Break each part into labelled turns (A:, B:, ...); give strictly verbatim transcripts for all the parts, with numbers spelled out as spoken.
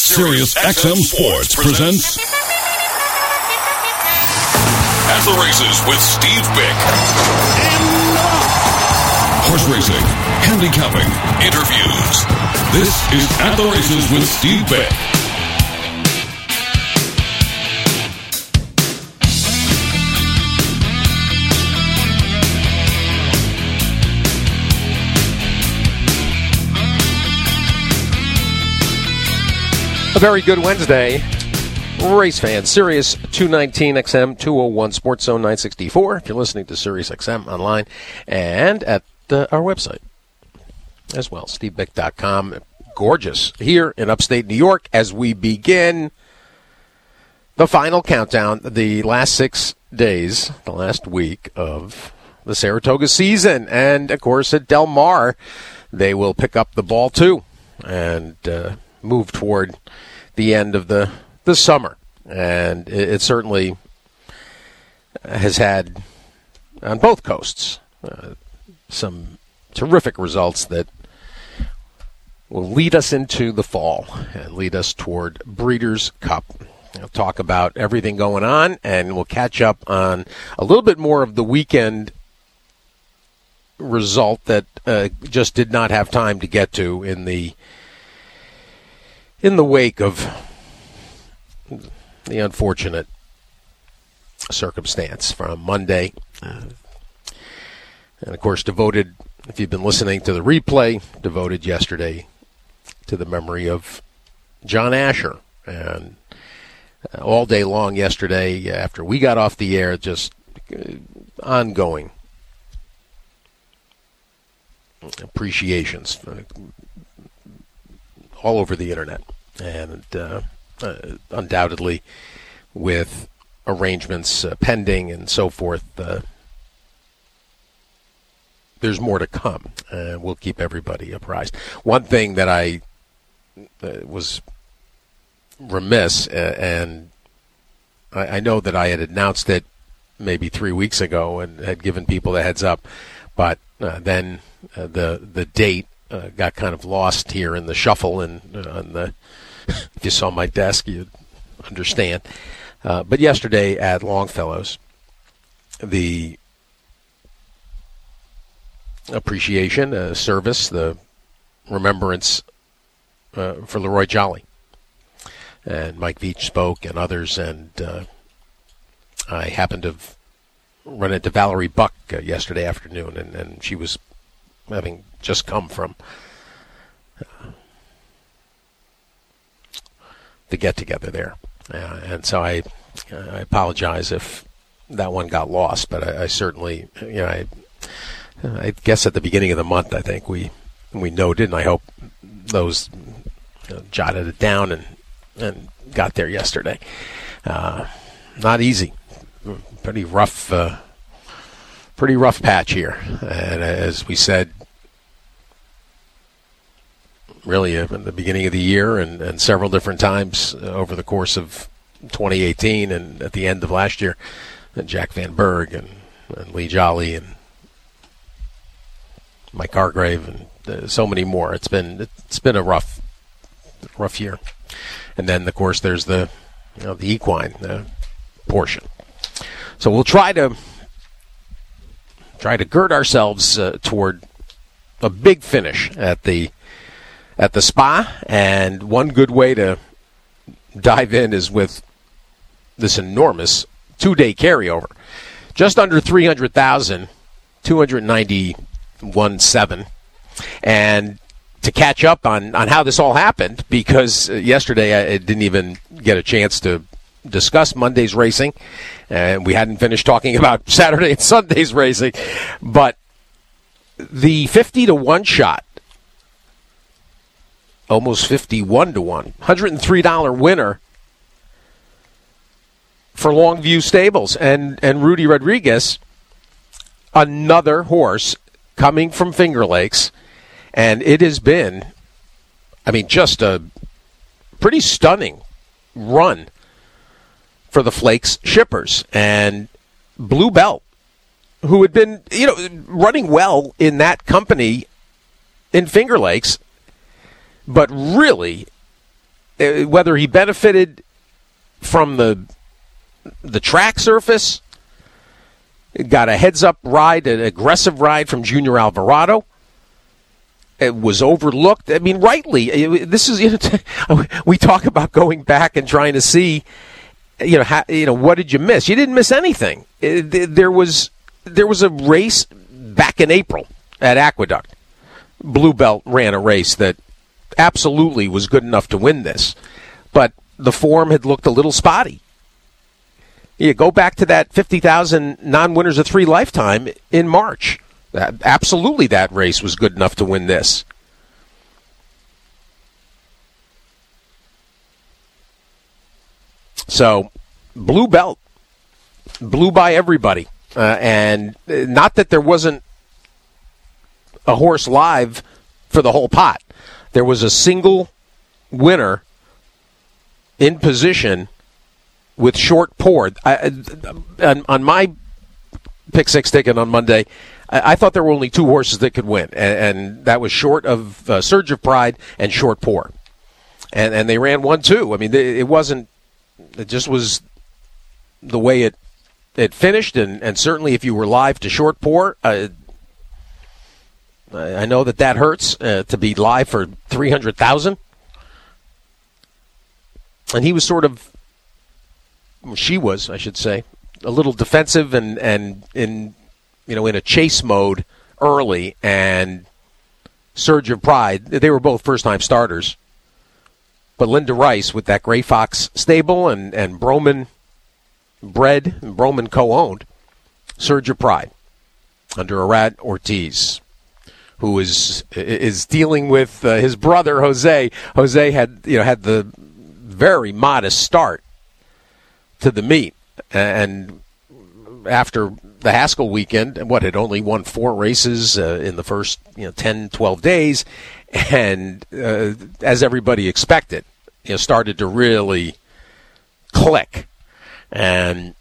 A: Sirius X M Sports presents At the Races with Steve Bick. Horse racing, handicapping, interviews. This is At the Races with Steve Bick.
B: A very good Wednesday, race fans. Sirius two nineteen X M two oh one Sports Zone nine sixty-four. If you're listening to Sirius X M online and at uh, our website as well, steve bick dot com. Gorgeous here in upstate New York as we begin the final countdown, the last six days, the last week of the Saratoga season. And, of course, at Del Mar, they will pick up the ball, too, and uh, move toward the end of the, the summer. And it, it certainly has had, on both coasts, uh, some terrific results that will lead us into the fall and lead us toward Breeders' Cup. We'll talk about everything going on, and we'll catch up on a little bit more of the weekend result that uh, just did not have time to get to in the in the wake of the unfortunate circumstance from Monday. Uh, and, of course, devoted, if you've been listening to the replay, devoted yesterday to the memory of John Asher. And uh, all day long yesterday, after we got off the air, just uh, ongoing appreciations uh, all over the internet, and uh, uh, undoubtedly with arrangements uh, pending and so forth, uh, there's more to come, and we'll keep everybody apprised. One thing that I uh, was remiss, uh, and I, I know that I had announced it maybe three weeks ago and had given people the heads up, but uh, then uh, the the date Uh, got kind of lost here in the shuffle, and uh, on the if you saw my desk, you'd understand. Uh, but yesterday at Longfellow's, the appreciation uh, service, the remembrance uh, for Leroy Jolly, and Mike Veach spoke, and others, and uh, I happened to have run into Valerie Buck uh, yesterday afternoon, and, and she was having just come from uh, the get-together there. Uh, and so I uh, I apologize if that one got lost, but I, I certainly, you know, I, I guess at the beginning of the month, I think we we noted, and I hope those you know, jotted it down and, and got there yesterday. Uh, not easy. Pretty rough, uh, pretty rough patch here. And as we said, really at the beginning of the year and, and several different times over the course of twenty eighteen and at the end of last year, and Jack Van Berg and, and Lee Jolly and Mike Hargrave and uh, so many more. It's been it's been a rough rough year. And then, of course, there's the you know, the equine uh, portion. So we'll try to try to gird ourselves uh, toward a big finish at the at the Spa, and one good way to dive in is with this enormous two-day carryover. Just under three hundred thousand, two ninety-one point seven, and to catch up on, on how this all happened, because uh, yesterday I, I didn't even get a chance to discuss Monday's racing, and we hadn't finished talking about Saturday and Sunday's racing, but the fifty to one shot, almost fifty-one to one, one hundred three dollars winner for Longview Stables. And, and Rudy Rodriguez, another horse coming from Finger Lakes, and it has been, I mean, just a pretty stunning run for the Flakes shippers. And Blue Belt, who had been, you know, running well in that company in Finger Lakes, but really uh, whether he benefited from the the track surface, got a heads-up ride, an aggressive ride from Junior Alvarado. It was overlooked. I mean, rightly. It, this is, you know, we talk about going back and trying to see, you know, how, you know, what did you miss? You didn't miss anything. It, there was there was a race back in April at Aqueduct. Blue Belt ran a race that absolutely was good enough to win this, but the form had looked a little spotty. You go back to that fifty thousand non-winners of three lifetime in March. That, absolutely that race was good enough to win this. So, Blue Belt blew by everybody. Uh, and not that there wasn't a horse live for the whole pot. There was a single winner in position with short pour. I, on, on my pick six ticket on Monday, I, I thought there were only two horses that could win, and, and that was Short of uh, Surge of Pride and Short Pour. And and they ran one, two. I mean, it wasn't, it just was the way it it finished, and, and certainly if you were live to Short Pour, uh, I know that that hurts uh, to be live for three hundred thousand. And he was sort of, well, she was, I should say, a little defensive and, and in, you know, in a chase mode early, and Surge of Pride, they were both first-time starters. But Linda Rice with that Gray Fox stable and, and Broman bred, and Broman co-owned, Surge of Pride under Arad Ortiz, who is is dealing with uh, his brother Jose. Jose had you know had the very modest start to the meet, and after the Haskell weekend, what had only won four races uh, in the first you know ten, twelve days, and uh, as everybody expected, you know, started to really click, and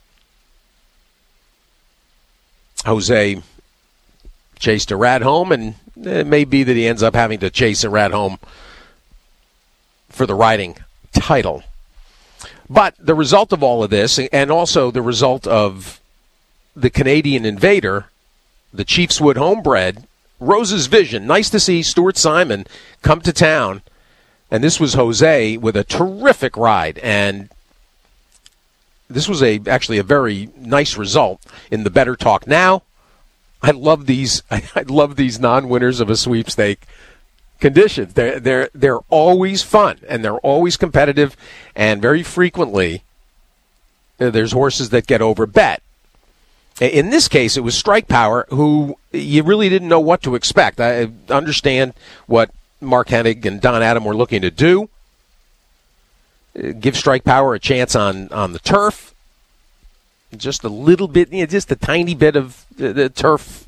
B: Jose chased Arad home, and it may be that he ends up having to chase Arad home for the riding title. But the result of all of this, and also the result of the Canadian Invader, the Chiefswood homebred, Rose's Vision. Nice to see Stuart Simon come to town, and this was Jose with a terrific ride, and this was a actually a very nice result in the Better Talk Now. I love these. I love these non-winners of a sweepstake conditions. They're they're they're always fun, and they're always competitive, and very frequently there's horses that get over bet. In this case, it was Strike Power, who you really didn't know what to expect. I understand what Mark Hennig and Don Adam were looking to do. Give Strike Power a chance on, on the turf. Just a little bit, you know, just a tiny bit of the, the turf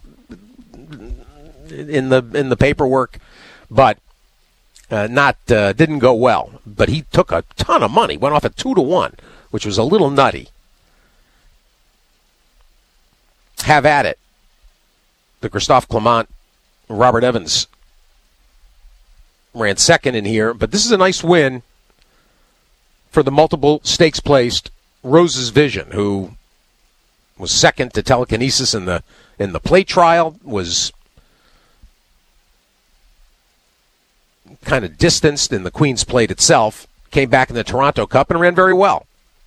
B: in the in the paperwork, but uh, not uh, didn't go well. But he took a ton of money, went off at two to one, which was a little nutty. Have at it. The Christophe Clement, Robert Evans ran second in here, but this is a nice win for the multiple stakes placed Rose's Vision, who was second to Telekinesis in the in the plate trial, was kind of distanced in the Queen's Plate itself, came back in the Toronto Cup and ran very well.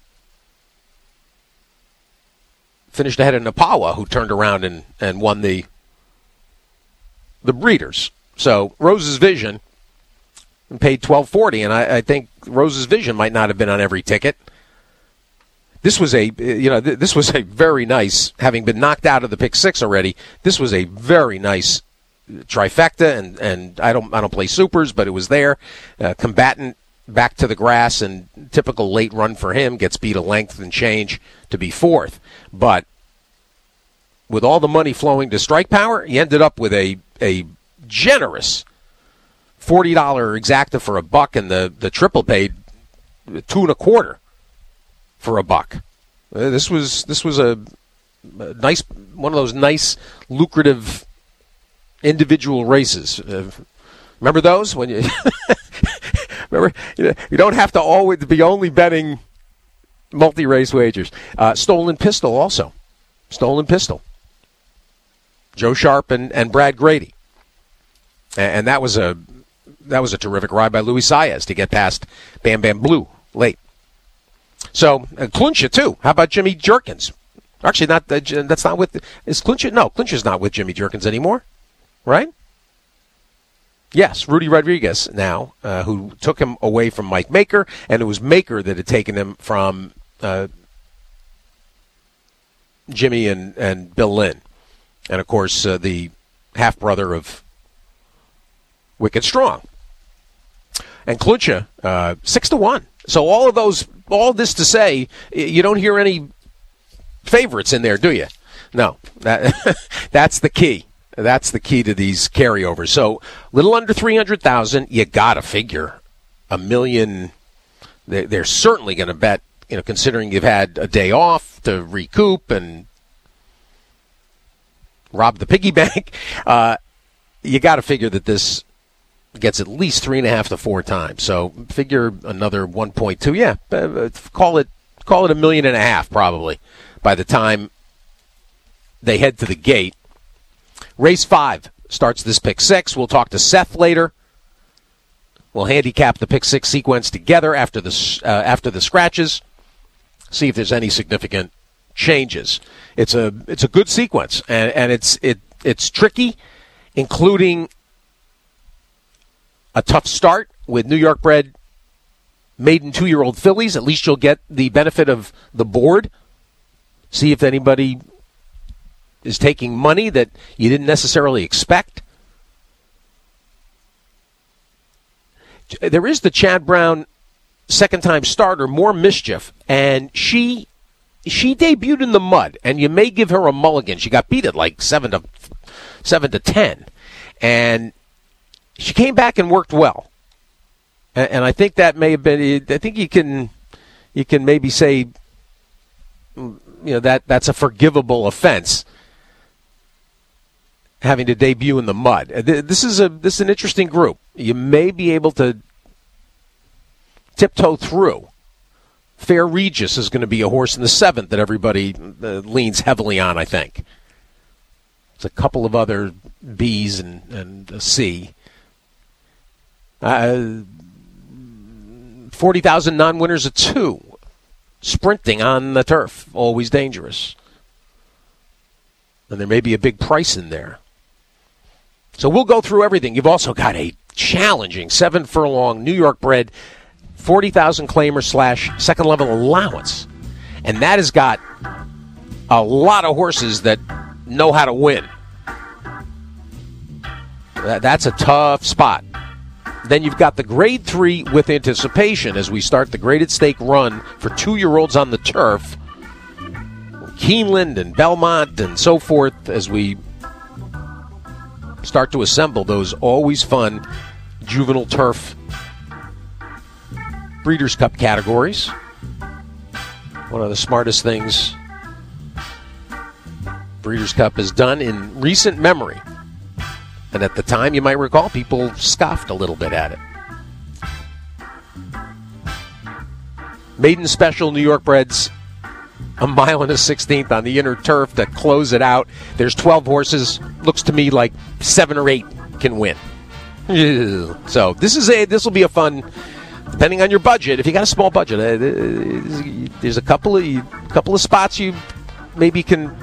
B: Finished ahead of Napawa, who turned around and, and won the the Breeders. So Rose's Vision paid twelve forty, and I, I think Rose's Vision might not have been on every ticket. This was a, you know, this was a very nice, having been knocked out of the pick six already. This was a very nice trifecta, and, and I don't I don't play supers, but it was there. Uh, combatant back to the grass, and typical late run for him, gets beat a length and change to be fourth. But with all the money flowing to Strike Power, he ended up with a a generous forty dollars exacta for a buck, and the, the triple paid two and a quarter for a buck. Uh, this was this was a, a nice one of those nice lucrative individual races. Uh, remember those when you Remember, you don't have to always be only betting multi-race wagers. Uh, Stolen Pistol also. Stolen Pistol. Joe Sharp and, and Brad Grady. And, and that was a that was a terrific ride by Luis Saez to get past Bam Bam Blue late. So, uh, Cluncha, too. How about Jimmy Jerkins? Actually, not uh, that's not with... Is Cluncha? No, Cluncha's not with Jimmy Jerkins anymore. Right? Yes, Rudy Rodriguez now, uh, who took him away from Mike Maker, and it was Maker that had taken him from uh, Jimmy and, and Bill Lynn. And, of course, uh, the half-brother of Wicked Strong. And Cluncha, uh, six to one. So all of those, all this to say, you don't hear any favorites in there, do you? No, that, that's the key. That's the key to these carryovers. So a little under three hundred thousand, you got to figure a million. They're, they're certainly going to bet, you know, considering you've had a day off to recoup and rob the piggy bank. Uh, you got to figure that this gets at least three and a half to four times. So figure another one point two. Yeah, call it call it a million and a half probably by the time they head to the gate. Race five starts this pick six. We'll talk to Seth later. We'll handicap the pick six sequence together after the uh, after the scratches. See if there's any significant changes. It's a it's a good sequence, and and it's it it's tricky, including a tough start with New York bred maiden two-year-old fillies. At least you'll get the benefit of the board. See if anybody is taking money that you didn't necessarily expect. There is the Chad Brown second-time starter, More Mischief, and she she debuted in the mud, and you may give her a mulligan. She got beat at like seven to seven to ten, and she came back and worked well. And, and I think that may have been. I think you can you can maybe say, you know, that that's a forgivable offense, having to debut in the mud. This is a this is an interesting group. You may be able to tiptoe through. Fair Regis is going to be a horse in the seventh that everybody uh, leans heavily on, I think. There's a couple of other B's and, and a C. Uh, forty thousand non-winners at two. Sprinting on the turf, always dangerous. And there may be a big price in there. So we'll go through everything. You've also got a challenging seven furlong New York bred forty thousand claimer slash second level allowance. And that has got a lot of horses that know how to win. That's a tough spot. Then you've got the grade three with anticipation as we start the graded stake run for two-year-olds on the turf. Keeneland and Belmont and so forth as we start to assemble those always fun juvenile turf Breeders' Cup categories. One of the smartest things Breeders' Cup has done in recent memory. And at the time, you might recall, people scoffed a little bit at it. Maiden Special New York breds, a mile and a sixteenth on the inner turf to close it out. There's twelve horses. Looks to me like seven or eight can win. So this is a this will be a fun, depending on your budget. If you got a small budget, uh, there's a couple of a couple of spots you maybe can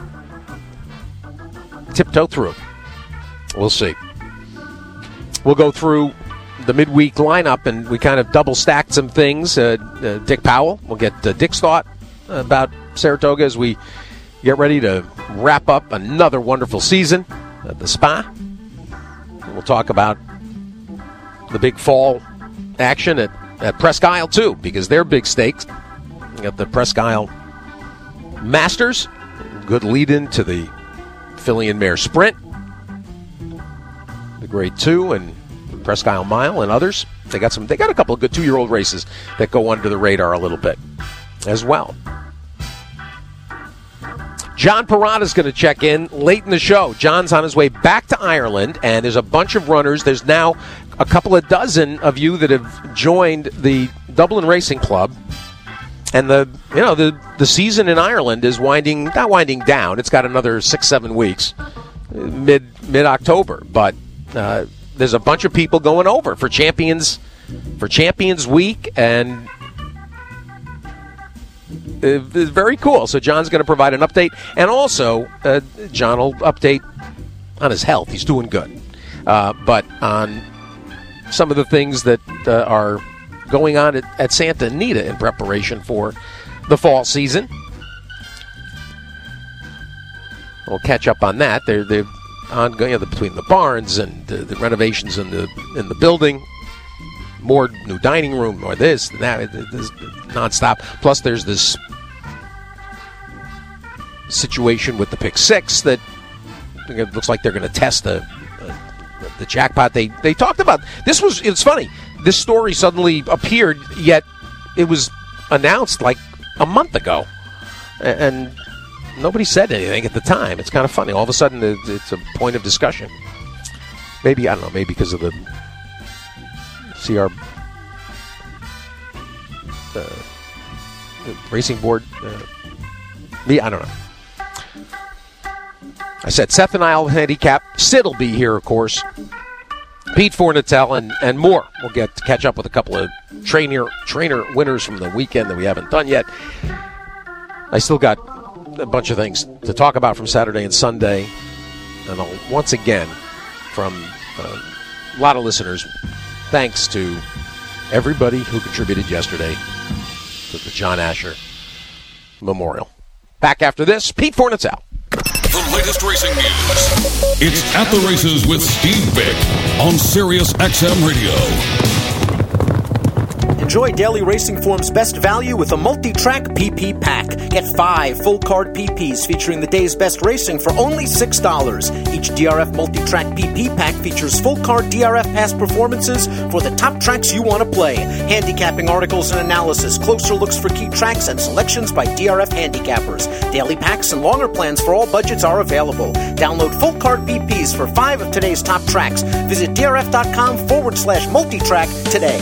B: tiptoe through. We'll see. We'll go through the midweek lineup, and we kind of double stacked some things. Uh, uh, Dick Powell, we'll get uh, Dick's thought about Saratoga as we get ready to wrap up another wonderful season at the Spa. We'll talk about the big fall action at, at Presque Isle, too, because they're big stakes. We got the Presque Isle Masters. Good lead-in to the Filly and Mare Sprint. The Grade Two and Presque Isle Mile and others. They got some. They got a couple of good two-year-old races that go under the radar a little bit as well. John Parada is going to check in late in the show. John's on his way back to Ireland, and there's a bunch of runners. There's now a couple of dozen of you that have joined the Dublin Racing Club. And the you know the, the season in Ireland is winding not winding down. It's got another six seven weeks, mid mid October. But uh, there's a bunch of people going over for Champions for Champions Week, and it's very cool. So John's going to provide an update, and also uh, John will update on his health. He's doing good, uh, but on some of the things that uh, are going on at, at Santa Anita in preparation for the fall season. We'll catch up on that. They're they're ongoing, you know, between the barns and the, the renovations in the in the building, more new dining room, or this and that, this nonstop. Plus, there's this situation with the Pick Six that it looks like they're going to test the uh, the jackpot. They they talked about this. Was it's funny. This story suddenly appeared, yet it was announced like a month ago, and nobody said anything at the time. It's kind of funny. All of a sudden, it's a point of discussion. Maybe, I don't know, maybe because of the C R uh, the racing board. Uh, me, I don't know. I said Seth and I'll handicap. Sid will be here, of course. Pete Fornatale and, and more. We'll get to catch up with a couple of trainer trainer winners from the weekend that we haven't done yet. I still got a bunch of things to talk about from Saturday and Sunday. And I'll, once again, from uh, a lot of listeners, thanks to everybody who contributed yesterday to the John Asher Memorial. Back after this, Pete Fornatale.
A: The latest racing news. It's At the Races with Steve Vick on Sirius X M Radio.
C: Enjoy Daily Racing Form's best value with a multi-track P P pack. Get five full-card P Ps featuring the day's best racing for only six dollars. Each D R F multi-track P P pack features full-card D R F past performances for the top tracks you want to play. Handicapping articles and analysis, closer looks for key tracks, and selections by D R F handicappers. Daily packs and longer plans for all budgets are available. Download full-card P Ps for five of today's top tracks. Visit drf.com forward slash multi-track today.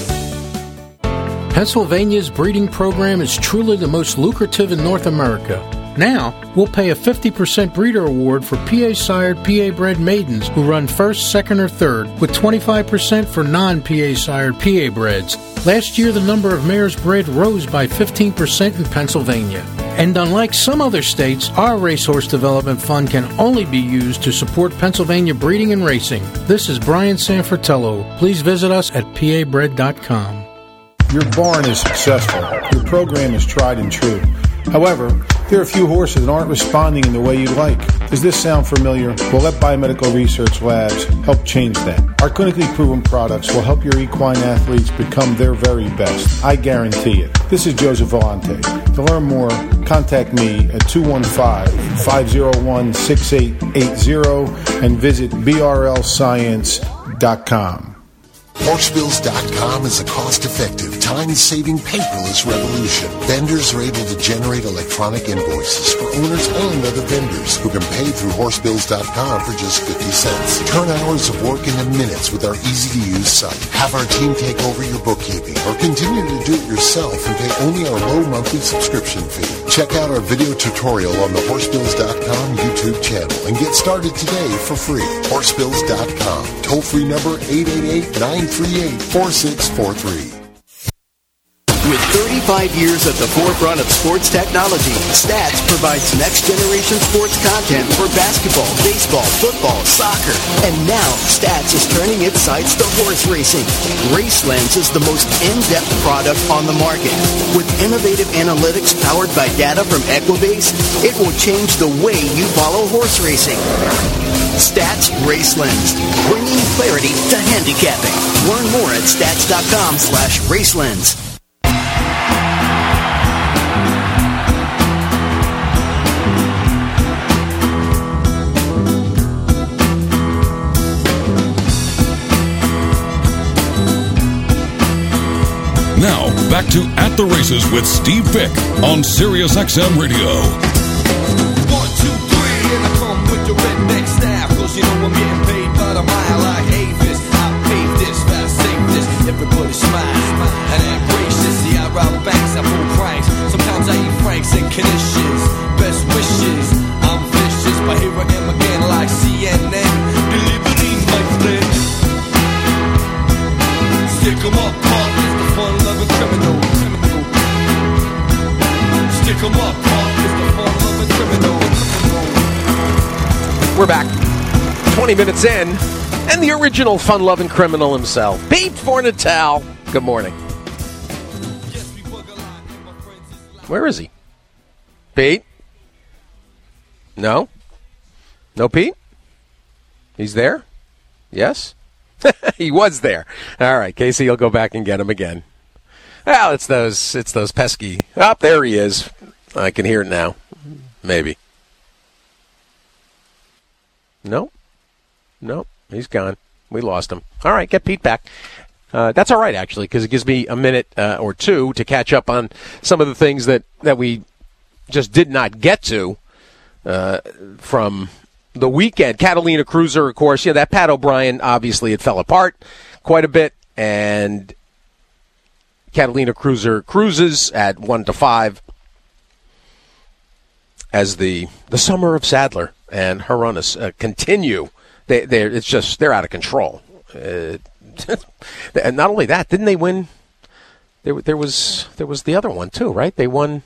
D: Pennsylvania's breeding program is truly the most lucrative in North America. Now, we'll pay a fifty percent breeder award for P A-sired, P A-bred maidens who run first, second, or third, with twenty-five percent for non-P A-sired, P A-breds. Last year, the number of mares bred rose by fifteen percent in Pennsylvania. And unlike some other states, our Racehorse Development Fund can only be used to support Pennsylvania breeding and racing. This is Brian Sanfratello. Please visit us at P A bred dot com.
E: Your barn is successful. Your program is tried and true. However, there are a few horses that aren't responding in the way you'd like. Does this sound familiar? Well, let Biomedical Research Labs help change that. Our clinically proven products will help your equine athletes become their very best. I guarantee it. This is Joseph Vellante. To learn more, contact me at two one five, five oh one, six eight eight zero and visit b r l science dot com.
F: Horse Bills dot com is a cost-effective, time-saving, paperless revolution. Vendors are able to generate electronic invoices for owners and other vendors who can pay through Horse Bills dot com for just fifty cents. Turn hours of work into minutes with our easy-to-use site. Have our team take over your bookkeeping or continue to do it yourself and pay only our low monthly subscription fee. Check out our video tutorial on the Horse Bills dot com YouTube channel and get started today for free. Horse Bills dot com. Toll-free number eight eight eight, nine three eight, four six four three.
G: With thirty-five years at the forefront of sports technology, Stats provides next-generation sports content for basketball, baseball, football, soccer. And now, Stats is turning its sights to horse racing. RaceLens is the most in-depth product on the market. With innovative analytics powered by data from Equibase, it will change the way you follow horse racing. Stats RaceLens, bringing clarity to handicapping. Learn more at stats.com slash RaceLens.
A: Now, back to At the Races with Steve Vick on Sirius X M Radio.
H: One, two, three, and I come with the redneck staff, cause you know I'm getting paid by the mile like Avis. I paved this fast the bullet smash. And I ain't gracious, see I rob banks, I pull pranks. Sometimes I eat franks and conditions. Best wishes, I'm vicious, but here I am again like C N N. Delivering my friend. Stick 'em up, punk, is the fun-loving criminal. criminal. Stick 'em up, punk, is the fun-loving criminal. criminal.
B: We're back. twenty minutes in, and the original fun-loving criminal himself, Pete Fornatale. Good morning. Where is he? Pete? No? No Pete? He's there? Yes? He was there. All right, Casey, you'll go back and get him again. Well, it's those it's those pesky. Oh, there he is. I can hear it now. Maybe. No? No, he's gone. We lost him. All right, get Pete back. Uh, that's all right, actually, because it gives me a minute uh, or two to catch up on some of the things that, that we just did not get to uh, from the weekend. Catalina Cruiser, of course. Yeah, that Pat O'Brien, obviously, it fell apart quite a bit, and Catalina Cruiser cruises at one to five as the the summer of Sadler and Hronis uh, continue. They, they're it's just they're out of control. Uh, and not only that, didn't they win? There, there was there was the other one too, right? They won.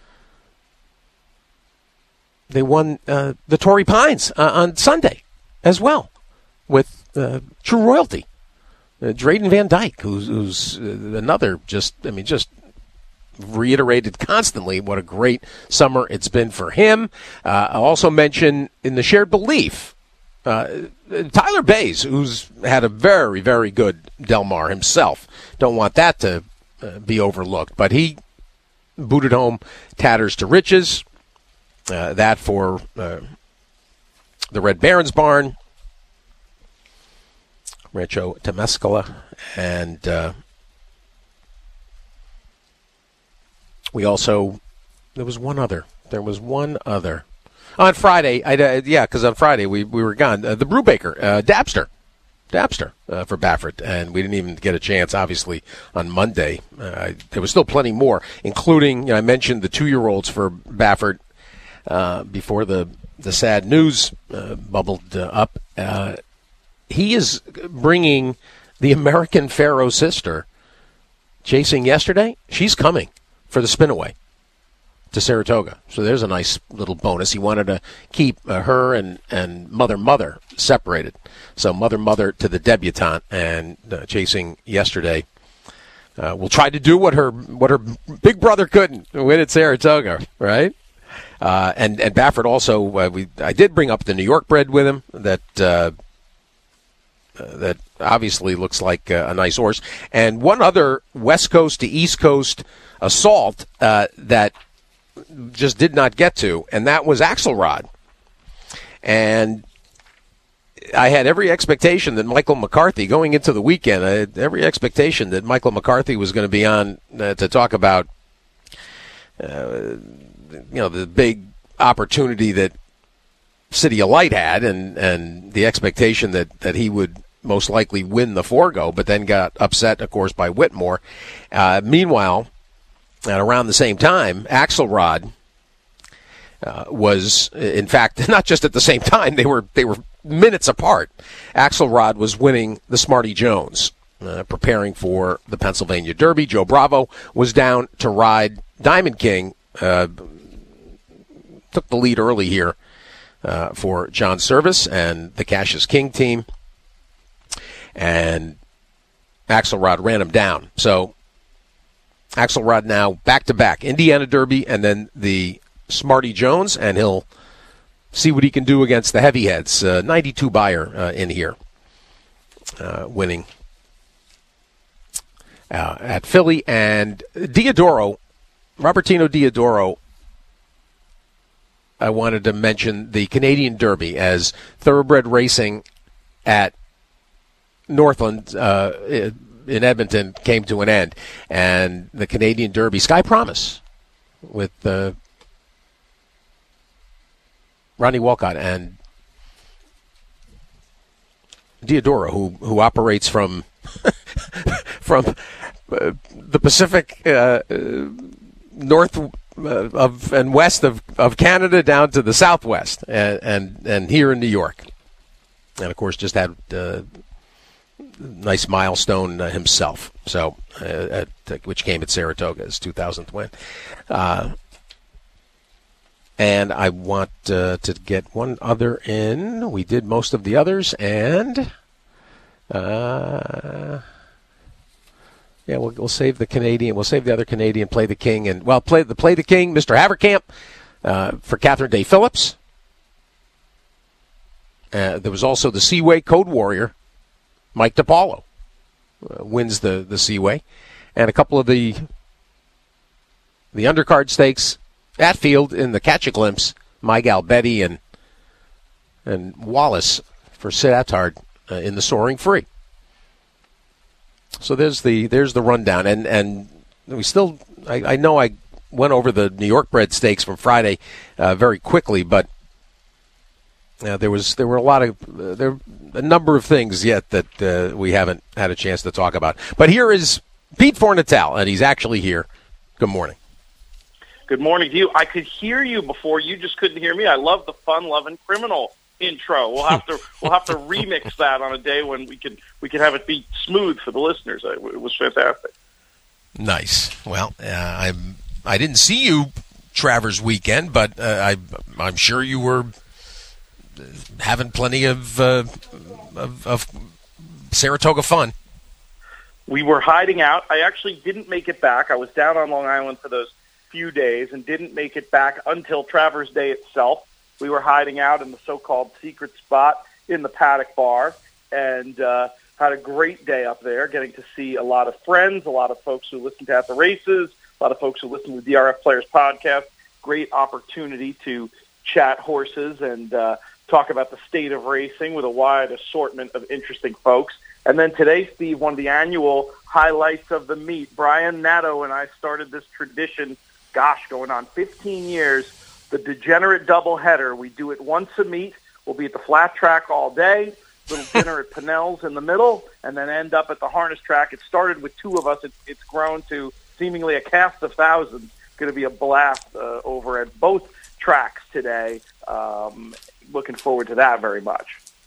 B: They won uh, the Torrey Pines uh, on Sunday as well with uh, True Royalty. Uh, Drayden Van Dyke, who's, who's uh, another just I mean just reiterated constantly what a great summer it's been for him. Uh, I'll also mention in the shared belief. Uh, Tyler Bays, who's had a very, very good Del Mar himself. Don't want that to uh, be overlooked. But he booted home Tatters to Riches. Uh, that for uh, the Red Barons Barn, Rancho Temescala. And uh, we also, there was one other. There was one other. On Friday, I, uh, yeah, because on Friday we, we were gone. Uh, the Brubaker, uh, Dabster, Dabster uh, for Baffert, and we didn't even get a chance, obviously, on Monday. Uh, there was still plenty more, including, you know, I mentioned the two-year-olds for Baffert uh, before the, the sad news uh, bubbled uh, up. Uh, he is bringing the American Pharoah sister, chasing yesterday. She's coming for the spin-away to Saratoga. So there's a nice little bonus. He wanted to keep uh, her and, and Mother Mother separated. So Mother Mother to the debutante and uh, chasing yesterday. Uh, will try to do what her what her big brother couldn't, win at Saratoga, right? Uh, and and Baffert also, uh, we I did bring up the New York bred with him that uh, uh, that obviously looks like uh, a nice horse. And one other West Coast to East Coast assault uh, that just did not get to, and that was Axelrod. And I had every expectation that Michael McCarthy, going into the weekend, I had every expectation that Michael McCarthy was going to be on uh, to talk about, uh, you know, the big opportunity that City of Light had, and, and the expectation that, that he would most likely win the Forgo, but then got upset, of course, by Whitmore. Uh, meanwhile, at around the same time, Axelrod uh, was, in fact, not just at the same time, they were they were minutes apart. Axelrod was winning the Smarty Jones, uh, preparing for the Pennsylvania Derby. Joe Bravo was down to ride Diamond King, uh, took the lead early here uh, for John Service and the Cassius King team, and Axelrod ran him down. So Axelrod now back-to-back, Indiana Derby and then the Smarty Jones, and he'll see what he can do against the heavyheads. Uh, ninety-two buyer uh, in here, uh, winning uh, at Philly. And Diodoro, Robertino Diodoro, I wanted to mention the Canadian Derby as thoroughbred racing at Northland uh, in Edmonton came to an end, and the Canadian Derby, Sky Promise, with uh, Ronnie Walcott and Diodoro, who who operates from from uh, the Pacific uh, uh, north uh, of and west of, of Canada down to the southwest, and and, and here in New York, and of course just had a uh, nice milestone uh, himself. So uh, at, which came at Saratoga, his two thousandth win. Uh, And I want uh, to get one other in. We did most of the others, and uh, yeah, we'll, we'll save the Canadian. We'll save the other Canadian. Play the King, and well, play the play the King, Mister Haverkamp, uh, for Catherine Day Phillips. Uh, there was also the Seaway Code Warrior, Mike DiPaolo, uh, wins the the Seaway, and a couple of the the undercard stakes. Atfield in the Catch a Glimpse, Mike Albetti and and Wallace for Sid Attard uh, in the Soaring Free. So there's the there's the rundown, and and we still I, I know I went over the New York bred stakes from Friday uh, very quickly, but uh, there was there were a lot of uh, there a number of things yet that uh, we haven't had a chance to talk about. But here is Pete Fornatale, and he's actually here. Good morning.
I: Good morning to you. I could hear you before. You just couldn't hear me. I love the fun-loving criminal intro. We'll have to we'll have to remix that on a day when we can we can have it be smooth for the listeners. It was fantastic.
B: Nice. Well, uh, I I didn't see you Travers weekend, but uh, I I'm sure you were having plenty of, uh, of of Saratoga fun.
I: We were hiding out. I actually didn't make it back. I was down on Long Island for those few days and didn't make it back until Travers Day itself. We were hiding out in the so-called secret spot in the Paddock Bar and uh, had a great day up there, getting to see a lot of friends, a lot of folks who listen to At the Races, a lot of folks who listen to the D R F Players podcast. Great opportunity to chat horses and uh, talk about the state of racing with a wide assortment of interesting folks. And then today, Steve, one of the annual highlights of the meet, Brian Nadeau and I started this tradition gosh, going on fifteen years, the Degenerate doubleheader. We do it once a meet. We'll be at the flat track all day, little dinner at Pinnell's in the middle, and then end up at the harness track. It started with two of us. It, it's grown to seemingly a cast of thousands. It's going to be a blast uh, over at both tracks today. Um, looking forward to that very much.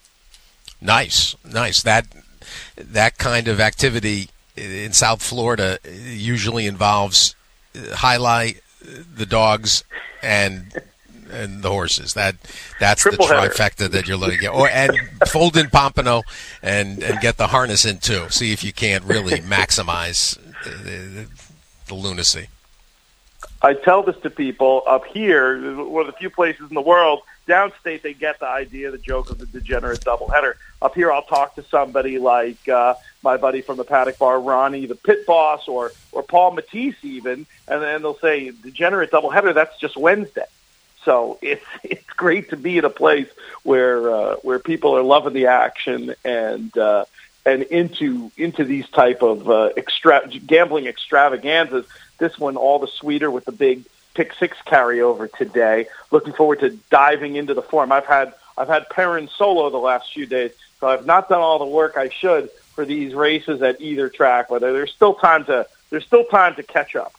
I: Nice,
B: nice. That that kind of activity in South Florida usually involves highlight the dogs and and the horses. That that's
I: Triple
B: the
I: header.
B: trifecta that you're looking at. Or and fold in Pompano and and get the harness in too. See if you can't really maximize the, the lunacy.
I: I tell this to people up here, one of the few places in the world. Downstate, they get the idea, the joke of the Degenerate doubleheader. Up here, I'll talk to somebody like uh, my buddy from the Paddock Bar, Ronnie, the pit boss, or or Paul Matisse even, and then they'll say, Degenerate doubleheader, that's just Wednesday. So it's it's great to be at a place where uh, where people are loving the action and uh, and into into these type of uh, extra- gambling extravaganzas. This one all the sweeter with the big pick six carryover today. Looking forward to diving into the form. I've had I've had Perrin solo the last few days, so I've not done all the work I should for these races at either track. But there's still time to there's still time to catch up.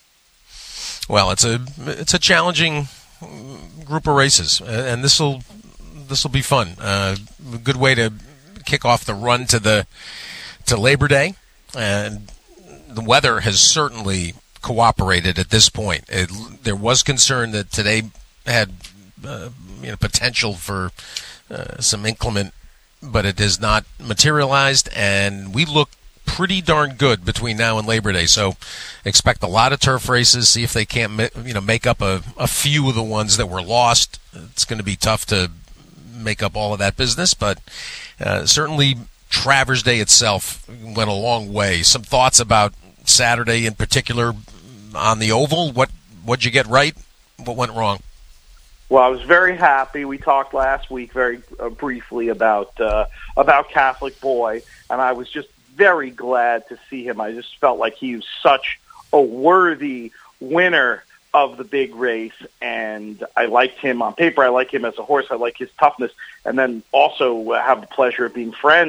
B: Well, it's a it's a challenging group of races, and this will this will be fun. Uh, a good way to kick off the run to the to Labor Day, and the weather has certainly cooperated at this point. It, there was concern that today had uh, you know, potential for uh, some inclement, but it has not materialized, and we look pretty darn good between now and Labor Day. So expect a lot of turf races. See if they can't you know make up a, a few of the ones that were lost. It's going to be tough to make up all of that business, but uh, certainly Travers Day itself went a long way. Some thoughts about Saturday in particular on the oval. What what'd you get right? What went wrong?
I: Well, I was very happy. We talked last week very uh, briefly about uh, about Catholic Boy, and I was just very glad to see him. I just felt like he was such a worthy winner of the big race, and I liked him on paper. I like him as a horse. I like his toughness, and then also uh, have the pleasure of being friends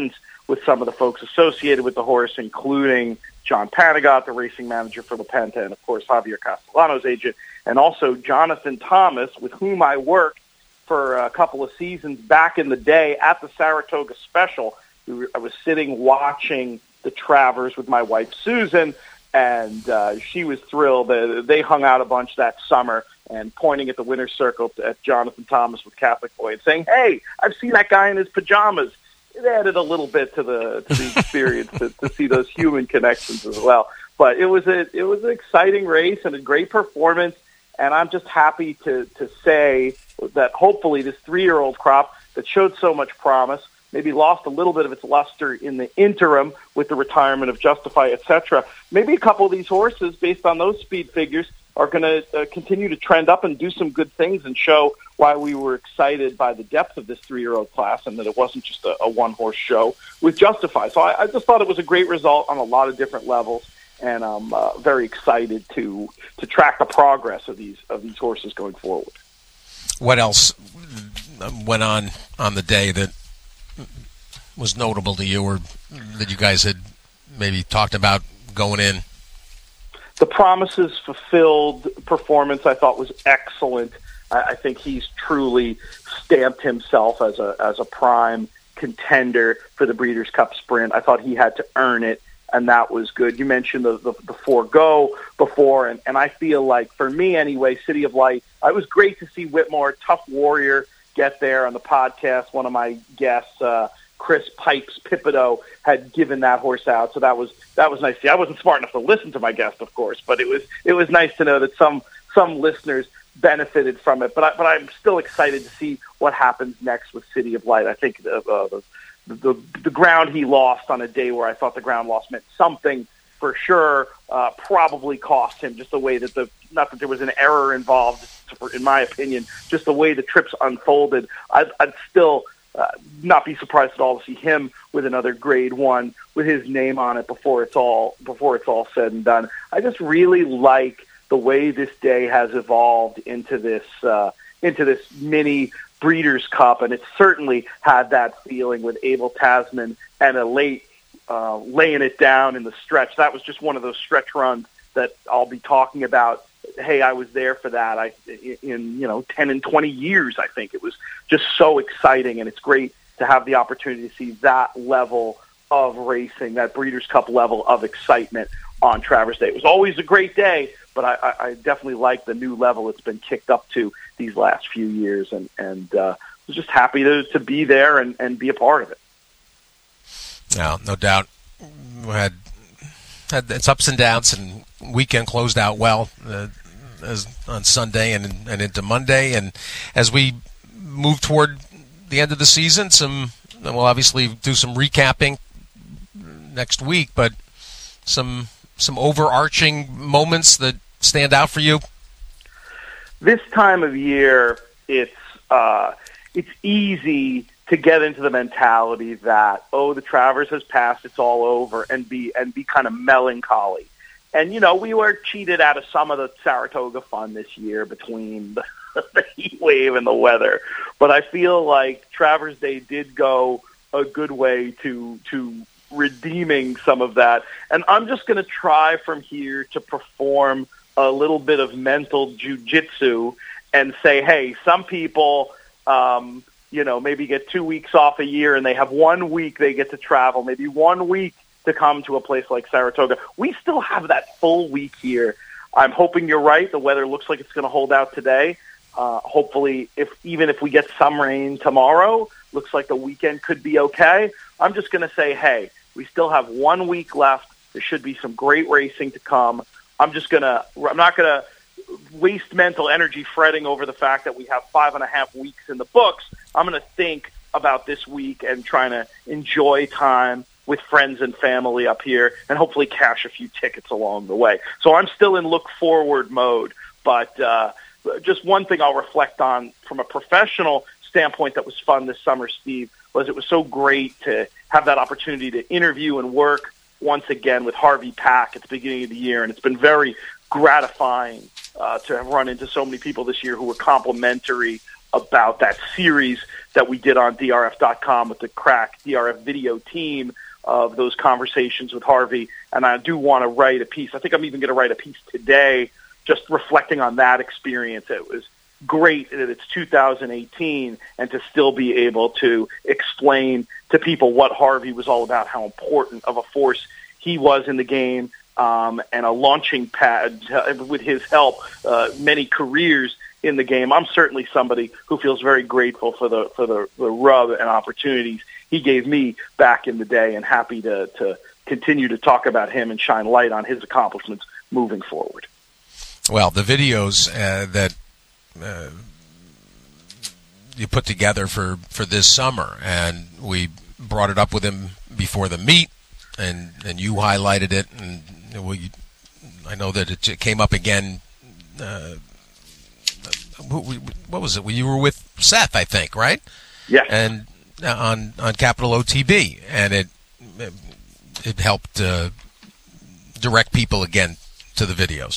I: with some of the folks associated with the horse, including John Panagot, the racing manager for La Penta, and, of course, Javier Castellano's agent, and also Jonathan Thomas, with whom I worked for a couple of seasons back in the day at the Saratoga Special. We were, I was sitting watching the Travers with my wife, Susan, and uh, she was thrilled. Uh, they hung out a bunch that summer and pointing at the winner's circle at Jonathan Thomas with Catholic Boy and saying, "Hey, I've seen that guy in his pajamas." It added a little bit to the to the experience to, to see those human connections as well. But it was a it was an exciting race and a great performance, and I'm just happy to to say that hopefully this three-year-old crop that showed so much promise, maybe lost a little bit of its luster in the interim with the retirement of Justify, et cetera. Maybe a couple of these horses, based on those speed figures, are going to uh, continue to trend up and do some good things and show why we were excited by the depth of this three-year-old class and that it wasn't just a, a one-horse show with Justify. So I, I just thought it was a great result on a lot of different levels, and I'm uh, very excited to to track the progress of these of these horses going forward.
B: What else went on on the day that was notable to you, or that you guys had maybe talked about going in?
I: The Promises Fulfilled performance I thought was excellent. I, I think he's truly stamped himself as a as a prime contender for the Breeders' Cup Sprint. I thought he had to earn it, and that was good. You mentioned the, the, the Forego before, and, and I feel like, for me anyway, City of Light, it was great to see Whitmore, Tough Warrior, get there on the podcast. One of my guests, uh, Chris Pipes Pipido, had given that horse out, so that was that was nice. See, I wasn't smart enough to listen to my guest, of course, but it was it was nice to know that some some listeners benefited from it. But I, but I'm still excited to see what happens next with City of Light. I think the, uh, the the the ground he lost on a day where I thought the ground loss meant something for sure, uh, probably cost him, just the way that the not that there was an error involved, in my opinion, just the way the trips unfolded. I'd, I'd still. Uh, not be surprised at all to see him with another grade one with his name on it before it's all before it's all said and done. I just really like the way this day has evolved into this uh, into this mini Breeders' Cup, and it certainly had that feeling with Abel Tasman and Elate uh, laying it down in the stretch. That was just one of those stretch runs that I'll be talking about. Hey, I was there for that. I in you know ten and twenty years. I think it was just so exciting, and it's great to have the opportunity to see that level of racing, that Breeders' Cup level of excitement on Travers Day. It was always a great day, but I, I, I definitely like the new level it's been kicked up to these last few years, and and uh, was just happy to to be there and, and be a part of it.
B: No, no doubt. We had had its ups and downs, and weekend closed out well uh, as on Sunday and and into Monday. And as we move toward the end of the season, some we'll obviously do some recapping next week, but some some overarching moments that stand out for you.
I: This time of year, it's uh, it's easy to get into the mentality that, oh, the Travers has passed, it's all over, and be and be kind of melancholy. And, you know, we were cheated out of some of the Saratoga fun this year between the, the heat wave and the weather. But I feel like Travers Day did go a good way to to redeeming some of that. And I'm just going to try from here to perform a little bit of mental jujitsu and say, hey, some people... Um, you know, maybe get two weeks off a year and they have one week they get to travel, maybe one week to come to a place like Saratoga. We still have that full week here. I'm hoping you're right. The weather looks like it's going to hold out today. Uh, hopefully, if even if we get some rain tomorrow, looks like the weekend could be okay. I'm just going to say, hey, we still have one week left. There should be some great racing to come. I'm just going to, I'm not going to waste mental energy fretting over the fact that we have five and a half weeks in the books. I'm going to think about this week and trying to enjoy time with friends and family up here and hopefully cash a few tickets along the way. So I'm still in look forward mode, but uh, just one thing I'll reflect on from a professional standpoint that was fun this summer, Steve, was it was so great to have that opportunity to interview and work once again with Harvey Pack at the beginning of the year, and it's been very gratifying uh, to have run into so many people this year who were complimentary about that series that we did on D R F dot com with the crack D R F video team of those conversations with Harvey. And I do want to write a piece. I think I'm even going to write a piece today just reflecting on that experience. It was great that it's two thousand eighteen and to still be able to explain to people what Harvey was all about, how important of a force he was in the game, um, and a launching pad uh, with his help, uh, many careers in the game. I'm certainly somebody who feels very grateful for the for the, the rub and opportunities he gave me back in the day, and happy to, to continue to talk about him and shine light on his accomplishments moving forward.
B: Well, the videos uh, that uh, you put together for, for this summer, and we brought it up with him before the meet, and, and you highlighted it, and we, I know that it came up again. Uh, what was it? You were with Seth, I think, right?
I: Yes.
B: And on on Capital O T B, and it it helped uh, direct people again to the videos.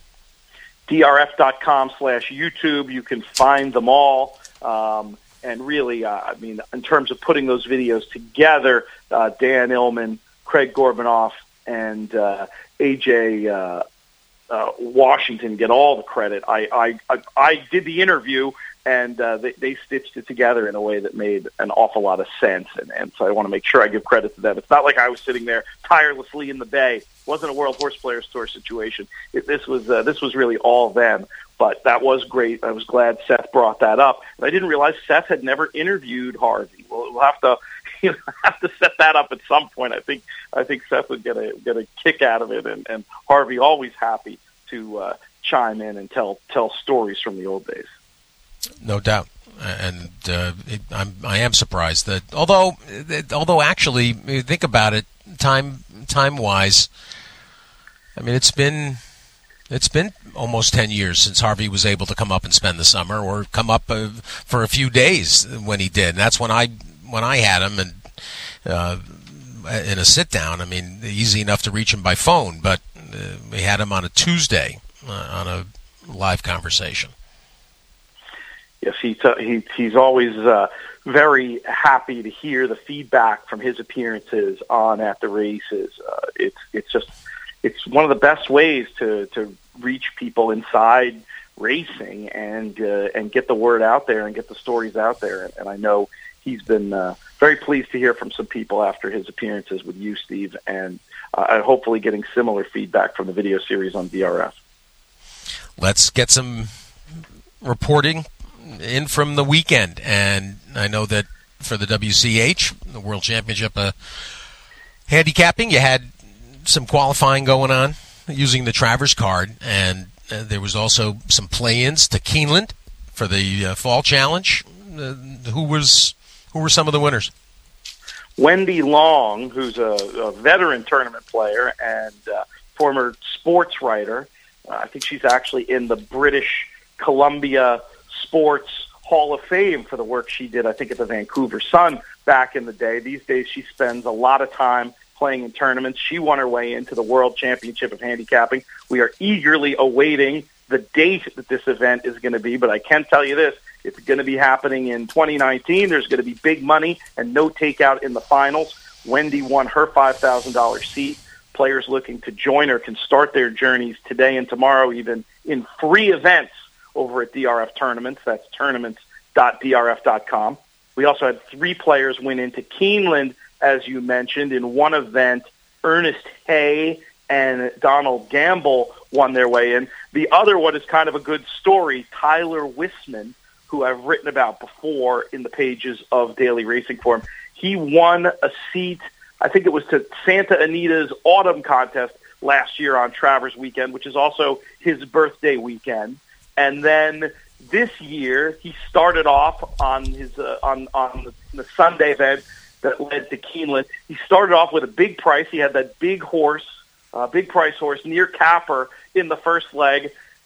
I: D R F dot com slash YouTube. You can find them all. Um, and really, uh, I mean, in terms of putting those videos together, uh, Dan Illman, Craig Gorbanoff, and uh, A J uh, uh, Washington get all the credit. I, I, I, I did the interview, and uh, they, they stitched it together in a way that made an awful lot of sense. And, and so I want to make sure I give credit to them. It's not like I was sitting there tirelessly in the bay. It wasn't a World Horse Players Tour situation. It, this was uh, this was really all them. But that was great. I was glad Seth brought that up. And I didn't realize Seth had never interviewed Harvey. We'll, we'll have to you know, have to set that up at some point. I think I think Seth would get a get a kick out of it, and, and Harvey always happy to uh, chime in and tell tell stories from the old days.
B: No doubt, and uh, it, I'm I am surprised that although although actually think about it, time time wise, I mean it's been it's been almost ten years since Harvey was able to come up and spend the summer, or come up uh, for a few days when he did. And that's when I when I had him and uh, in a sit down. I mean, easy enough to reach him by phone, but uh, we had him on a Tuesday uh, on a live conversation.
I: Yes, he t- he he's always uh, very happy to hear the feedback from his appearances on at the races. Uh, it's it's just it's one of the best ways to, to reach people inside racing and uh, and get the word out there and get the stories out there. And, and I know he's been uh, very pleased to hear from some people after his appearances with you, Steve, and uh, hopefully getting similar feedback from the video series on D R F.
B: Let's get some reporting in from the weekend, and I know that for the W C H, the World Championship uh, handicapping, you had some qualifying going on using the Travers card, and uh, there was also some play-ins to Keeneland for the uh, Fall Challenge. Uh, who was who were some of the winners?
I: Wendy Long, who's a, a veteran tournament player and uh, former sports writer. Uh, I think she's actually in the British Columbia Sports Hall of Fame for the work she did, I think, at the Vancouver Sun back in the day. These days she spends a lot of time playing in tournaments. She won her way into the World Championship of Handicapping. We are eagerly awaiting the date that this event is going to be, but I can tell you this, it's going to be happening in twenty nineteen. There's going to be big money and no takeout in the finals. Wendy won her five thousand dollars seat. Players looking to join her can start their journeys today and tomorrow, even in free events over at D R F Tournaments. That's tournaments dot D R F dot com. We also had three players win into Keeneland, as you mentioned. In one event, Ernest Hay and Donald Gamble won their way in. The other one is kind of a good story. Tyler Wisman, who I've written about before in the pages of Daily Racing Form, he won a seat, I think it was to Santa Anita's Autumn Contest last year on Travers Weekend, which is also his birthday weekend. And then this year, he started off on his uh, on on the, the Sunday event that led to Keeneland. He started off with a big price. He had that big horse, uh, big price horse near Capper in the first leg.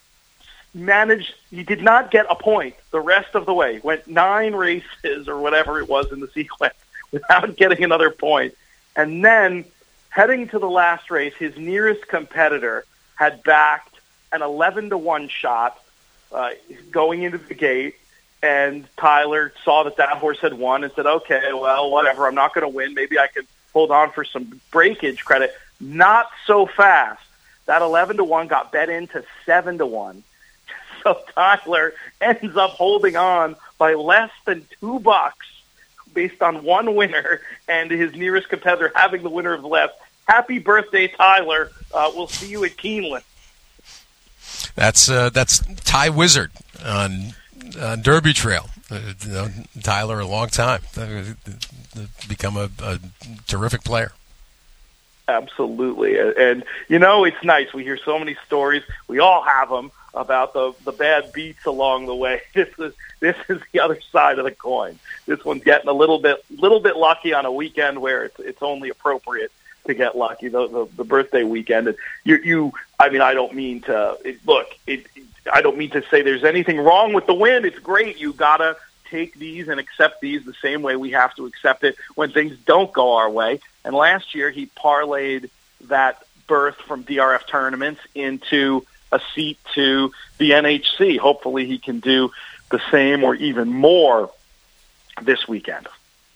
I: Managed, he did not get a point the rest of the way. Went nine races or whatever it was in the sequence without getting another point. And then heading to the last race, his nearest competitor had backed an eleven to one shot. Uh, going into the gate, and Tyler saw that that horse had won and said, okay, well, whatever, I'm not going to win. Maybe I can hold on for some breakage credit. Not so fast. That eleven to one got bet into seven to one. So Tyler ends up holding on by less than two bucks based on one winner and his nearest competitor having the winner of the last. Happy birthday, Tyler. Uh, we'll see you at Keeneland.
B: That's uh, that's Ty Wizard on, on Derby Trail. Uh, you know, Tyler, a long time. Uh, become a, a terrific player.
I: Absolutely. And, you know, it's nice. We hear so many stories. We all have them about the, the bad beats along the way. This is this is the other side of the coin. This one's getting a little bit little bit lucky on a weekend where it's it's only appropriate to get lucky, the the, the birthday weekend. And you, you, I mean, I don't mean to it, look. It, I don't mean to say there's anything wrong with the win. It's great. You gotta take these and accept these the same way we have to accept it when things don't go our way. And last year he parlayed that berth from D R F tournaments into a seat to the N H C. Hopefully he can do the same or even more this weekend.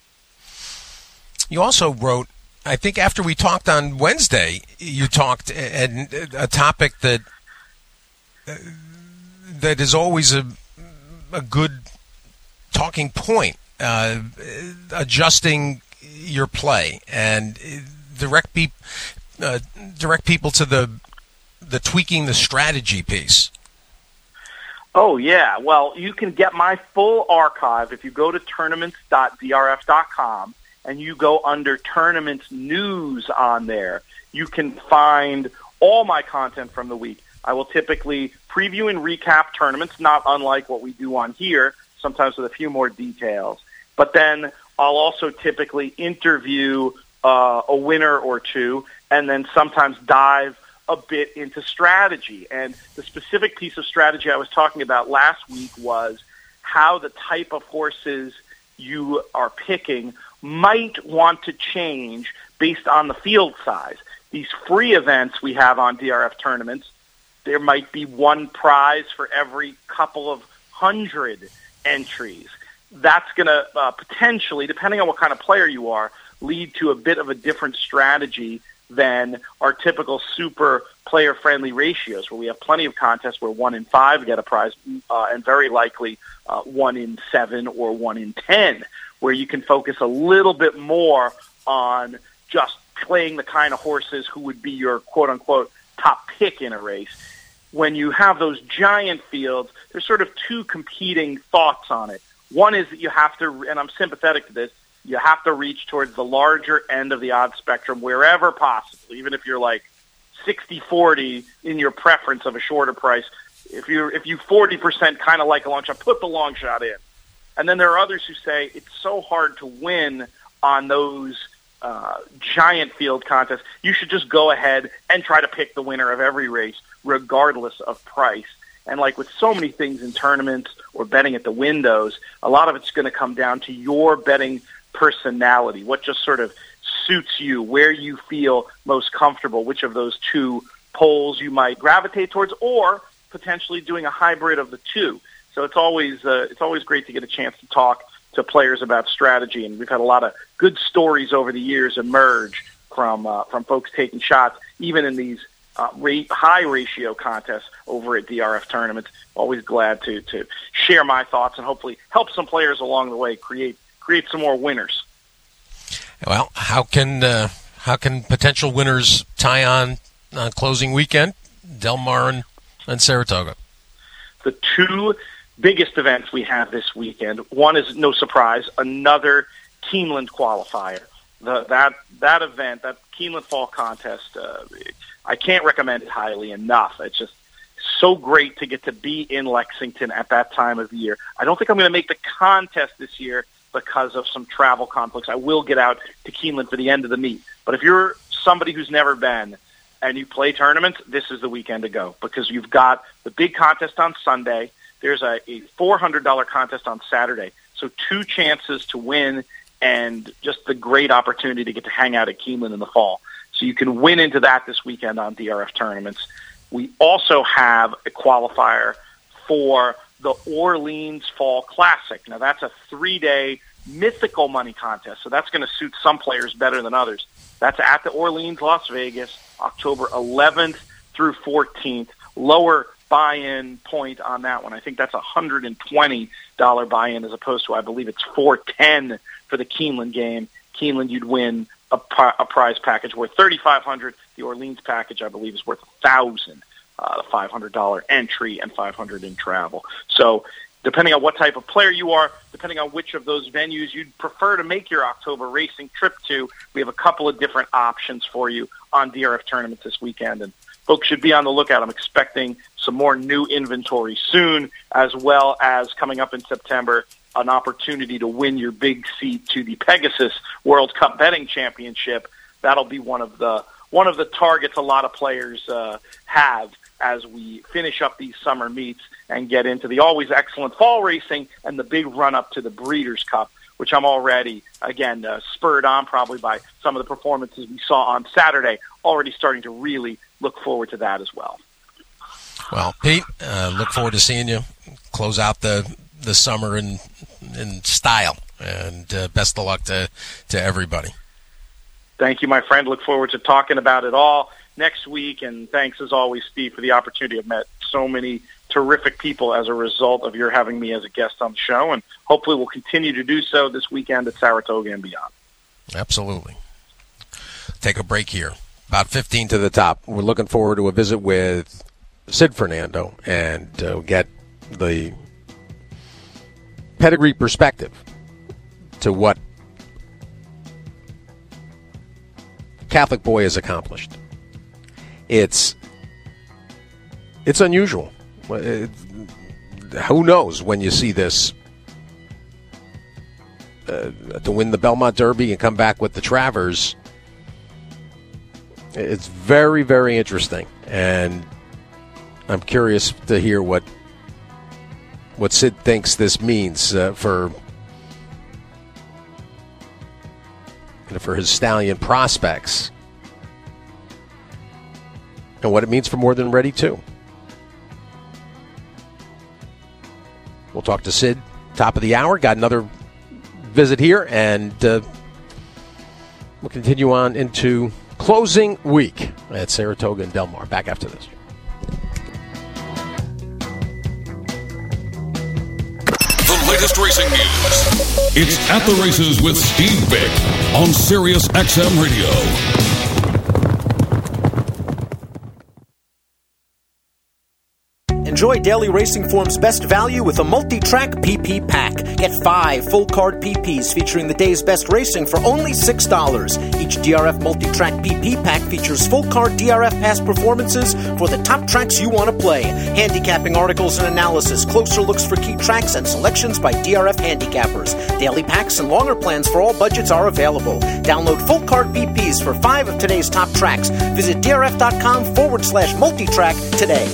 B: You also wrote, I think after we talked on Wednesday, you talked and a topic that uh, that is always a a good talking point, uh, adjusting your play and direct pe- uh, direct people to the the tweaking the strategy piece.
I: Oh, yeah. Well, you can get my full archive if you go to tournaments dot d r f dot com and you go under Tournaments News on there. You can find all my content from the week. I will typically preview and recap tournaments, not unlike what we do on here, sometimes with a few more details. But then I'll also typically interview uh, a winner or two and then sometimes dive a bit into strategy. And the specific piece of strategy I was talking about last week was how the type of horses you are picking might want to change based on the field size. These free events we have on D R F tournaments, there might be one prize for every couple of hundred entries. That's going to uh, potentially, depending on what kind of player you are, lead to a bit of a different strategy than our typical super player-friendly ratios, where we have plenty of contests where one in five get a prize, uh, and very likely uh, one in seven or one in ten, where you can focus a little bit more on just playing the kind of horses who would be your quote-unquote top pick in a race. When you have those giant fields, there's sort of two competing thoughts on it. One is that you have to, and I'm sympathetic to this, you have to reach towards the larger end of the odds spectrum wherever possible, even if you're like sixty forty in your preference of a shorter price. If you're if you forty percent kind of like a long shot, put the long shot in. And then there are others who say it's so hard to win on those uh, giant field contests. You should just go ahead and try to pick the winner of every race, regardless of price. And like with so many things in tournaments or betting at the windows, a lot of it's going to come down to your betting personality, what just sort of suits you, where you feel most comfortable, which of those two poles you might gravitate towards, or potentially doing a hybrid of the two. So it's always uh, it's always great to get a chance to talk to players about strategy, and we've had a lot of good stories over the years emerge from uh, from folks taking shots, even in these uh, rate, high ratio contests over at D R F tournaments. Always glad to to share my thoughts and hopefully help some players along the way create create some more winners.
B: Well, how can uh, how can potential winners tie on on closing weekend? Del Mar and, and Saratoga.
I: The two biggest events we have this weekend. One is, no surprise, another Keeneland qualifier. The, that that event, that Keeneland Fall Contest, uh, I can't recommend it highly enough. It's just so great to get to be in Lexington at that time of the year. I don't think I'm going to make the contest this year because of some travel conflicts. I will get out to Keeneland for the end of the meet. But if you're somebody who's never been and you play tournaments, this is the weekend to go, because you've got the big contest on Sunday. There's a, a four hundred dollars contest on Saturday. So two chances to win and just the great opportunity to get to hang out at Keeneland in the fall. So you can win into that this weekend on D R F tournaments. We also have a qualifier for the Orleans Fall Classic. Now, that's a three-day mythical money contest, so that's going to suit some players better than others. That's at the Orleans, Las Vegas, October eleventh through fourteenth. Lower buy-in point on that one. I think that's a one hundred twenty dollars buy-in as opposed to, I believe it's four hundred ten dollars for the Keeneland game. Keeneland, you'd win a, a prize package worth thirty-five hundred dollars. The Orleans package, I believe, is worth one thousand dollars, uh, the five hundred dollars entry and five hundred dollars in travel. So depending on what type of player you are, depending on which of those venues you'd prefer to make your October racing trip to, we have a couple of different options for you on D R F tournaments this weekend. And folks should be on the lookout. I'm expecting some more new inventory soon, as well as coming up in September, an opportunity to win your big seat to the Pegasus World Cup Betting Championship. That'll be one of the one of the targets a lot of players uh, have as we finish up these summer meets and get into the always excellent fall racing and the big run-up to the Breeders' Cup, which I'm already, again, uh, spurred on probably by some of the performances we saw on Saturday, already starting to really look forward to that as well.
B: Well, Pete, uh, look forward to seeing you close out the the summer in in style, and uh, best of luck to, to everybody.
I: Thank you, my friend. Look forward to talking about it all next week, and thanks as always, Steve, for the opportunity. I've met so many terrific people as a result of your having me as a guest on the show, and hopefully we'll continue to do so this weekend at Saratoga and beyond.
B: Absolutely. Take a break here. About fifteen to the top. We're looking forward to a visit with Sid Fernando and uh, get the pedigree perspective to what Catholic boy has accomplished. It's it's unusual. It, who knows when you see this uh, to win the Belmont Derby and come back with the Travers. It's very, very interesting, and I'm curious to hear what what Sid thinks this means uh, for you know, for his stallion prospects, and what it means for More Than Ready too. We'll talk to Sid top of the hour. Got another visit here, and uh, we'll continue on into closing week at Saratoga and Del Mar. Back after this.
A: The latest racing news. It's At the Races with Steve Bick on Sirius X M Radio.
C: Enjoy Daily Racing Form's best value with a multi-track P P pack. Get five full-card P Ps featuring the day's best racing for only six dollars. Each D R F multi-track P P pack features full-card D R F past performances for the top tracks you want to play, handicapping articles and analysis, closer looks for key tracks, and selections by D R F handicappers. Daily packs and longer plans for all budgets are available. Download full-card P Ps for five of today's top tracks. Visit drf.com forward slash multi-track today.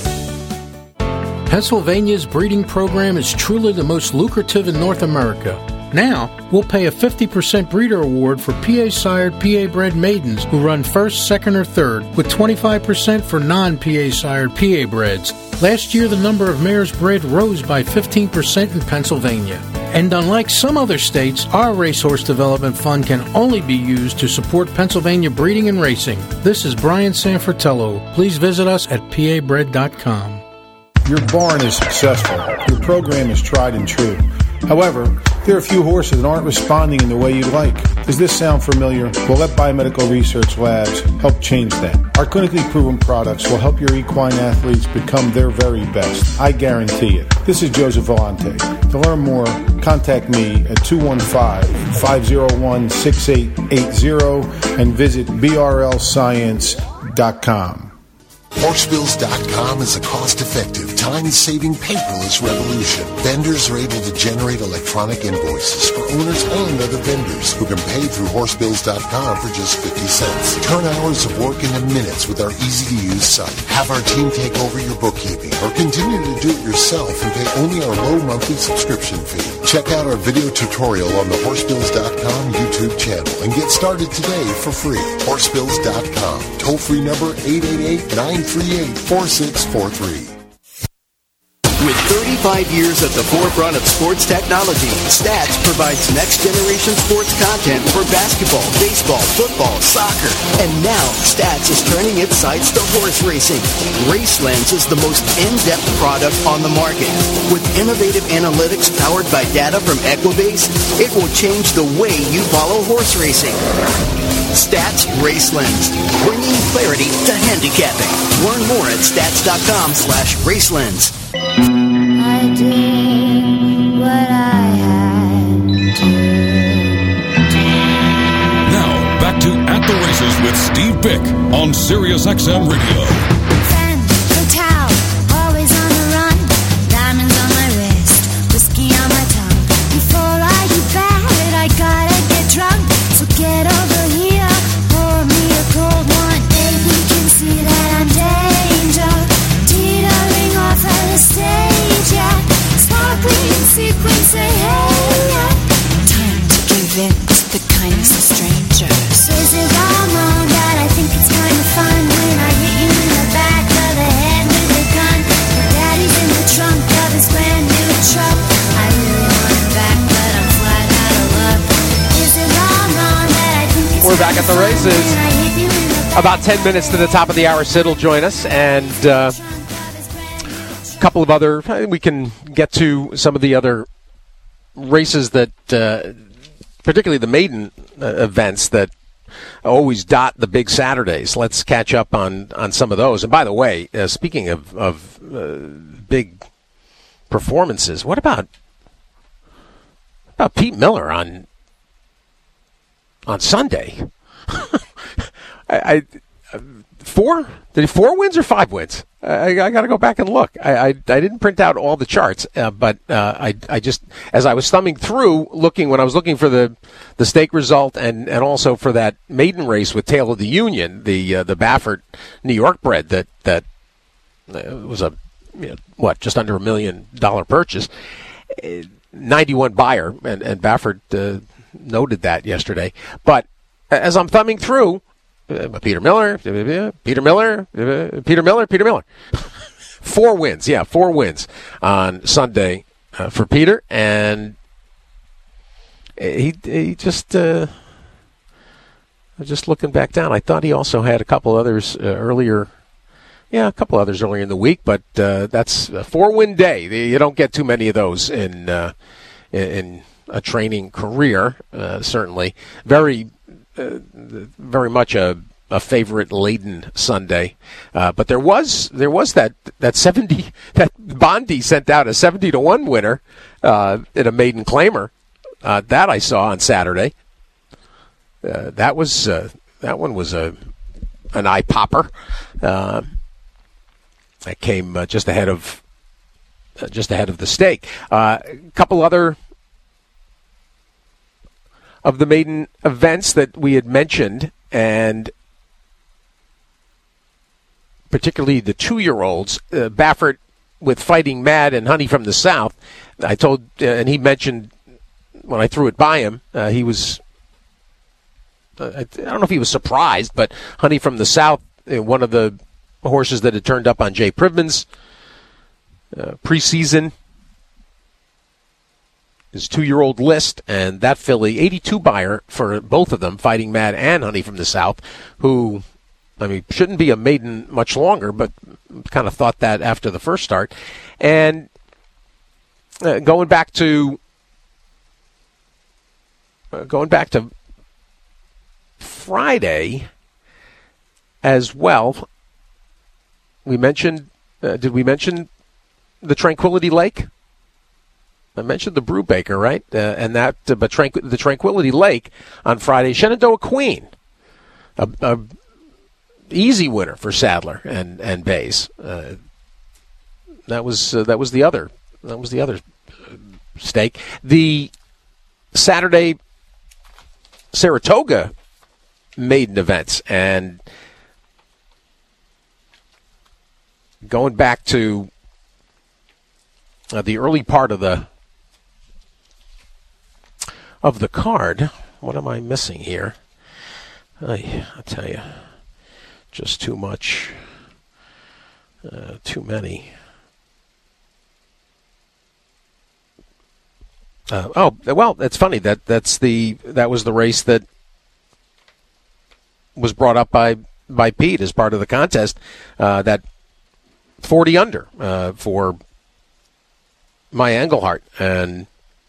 D: Pennsylvania's breeding program is truly the most lucrative in North America. Now, we'll pay a fifty percent breeder award for P A-sired, P A-bred maidens who run first, second, or third, with twenty-five percent for non-P A-sired, P A-breds. Last year, the number of mares bred rose by fifteen percent in Pennsylvania. And unlike some other states, our Racehorse Development Fund can only be used to support Pennsylvania breeding and racing. This is Brian Sanfratello. Please visit us at P A bred dot com.
E: Your barn is successful. Your program is tried and true. However, there are a few horses that aren't responding in the way you'd like. Does this sound familiar? Well, let Biomedical Research Labs help change that. Our clinically proven products will help your equine athletes become their very best. I guarantee it. This is Joseph Vellante. To learn more, contact me at two one five, five zero one, six eight eight zero and visit B R L science dot com.
F: Horsebills dot com is a cost-effective, time-saving paperless revolution. Vendors are able to generate electronic invoices for owners and other vendors who can pay through Horsebills dot com for just fifty cents. Turn hours of work into minutes with our easy-to-use site. Have our team take over your bookkeeping or continue to do it yourself and pay only our low monthly subscription fee. Check out our video tutorial on the Horsebills dot com YouTube channel and get started today for free. Horsebills dot com. Toll-free number eight eight eight, nine three eight, four six four three.
G: With thirty-five thirty-five years at the forefront of sports technology, Stats provides next-generation sports content for basketball, baseball, football, soccer. And now, Stats is turning its sights to horse racing. RaceLens is the most in-depth product on the market. With innovative analytics powered by data from Equibase, it will change the way you follow horse racing. Stats RaceLens, bringing clarity to handicapping. Learn more at stats.com slash RaceLens.
J: I did what I had to.
A: Now, back to At the Races with Steve Bick on Sirius X M Radio.
J: Fan, hotel, always on the run. Diamonds on my wrist, whiskey on my tongue. Before I get bad, I gotta get drunk. So get over here, pour me a cold one. Baby can see that I'm danger. Teetering off of the stage, yeah. Sparkling sequins say hey, yeah. Time to convince the kindness of strangers. Is it all wrong that I think it's kind of fun when I hit you in the back of the head with a gun? Your daddy's in the trunk of his brand new truck. I really want him back, but I'm flat out of luck. Is it all wrong that I think it's
B: We're back at the races. About ten minutes to the top of the hour, Sid will join us, and uh, a couple of other, I think we can get to some of the other races that, uh, particularly the maiden uh, events that always dot the big Saturdays. Let's catch up on, on some of those. And by the way, uh, speaking of, of uh, big performances, what about about Pete Miller on on Sunday? I, I four? Did he four wins or five wins? I, I got to go back and look. I, I I didn't print out all the charts, uh, but uh, I I just as I was thumbing through, looking when I was looking for the the stake result and, and also for that maiden race with Tale of the Union, the uh, the Baffert New York bred that that uh, was a you know, what just under a million dollar purchase, uh, ninety-one buyer, and and Baffert uh, noted that yesterday. But as I'm thumbing through. Uh, Peter Miller, Peter Miller, uh, Peter Miller, Peter Miller. Four wins, yeah, four wins on Sunday uh, for Peter, and he he just uh, just looking back down. I thought he also had a couple others uh, earlier. Yeah, a couple others earlier in the week, but uh, that's a four-win day. You don't get too many of those in uh, in a training career. Uh, certainly, very. Uh, very much a, a favorite laden Sunday, uh, but there was there was that that seventy that Bondi sent out a seventy to one winner uh, in a maiden claimer uh, that I saw on Saturday. Uh, that was uh, that one was a an eye popper. Uh, that came uh, just ahead of uh, just ahead of the stake. Uh, a couple other. Of the maiden events that we had mentioned, and particularly the two-year-olds, uh, Baffert with Fighting Mad and Honey from the South. I told, uh, and he mentioned when I threw it by him, uh, he was, uh, I don't know if he was surprised, but Honey from the South, uh, one of the horses that had turned up on Jay Privman's uh, preseason. His two-year-old list, and that filly, eighty-two buyer for both of them, Fighting Mad and Honey from the South, who, I mean, shouldn't be a maiden much longer, but kind of thought that after the first start. And uh, going back to uh, going back to Friday as well, we mentioned, uh, did we mention the Tranquility Lake? I mentioned the Brubaker, right? Uh, and that, uh, but Tranqu- the Tranquility Lake on Friday, Shenandoah Queen, a, a easy winner for Sadler and and Bays. Uh, that was uh, that was the other that was the other stake. The Saturday Saratoga maiden events, and going back to uh, the early part of the. Of the card, what am I missing here? I, I'll tell you, just too much, uh, too many. Uh, oh, well, it's funny that that's the that was the race that was brought up by, by Pete as part of the contest, uh, that forty under uh, for Maya Engelhart and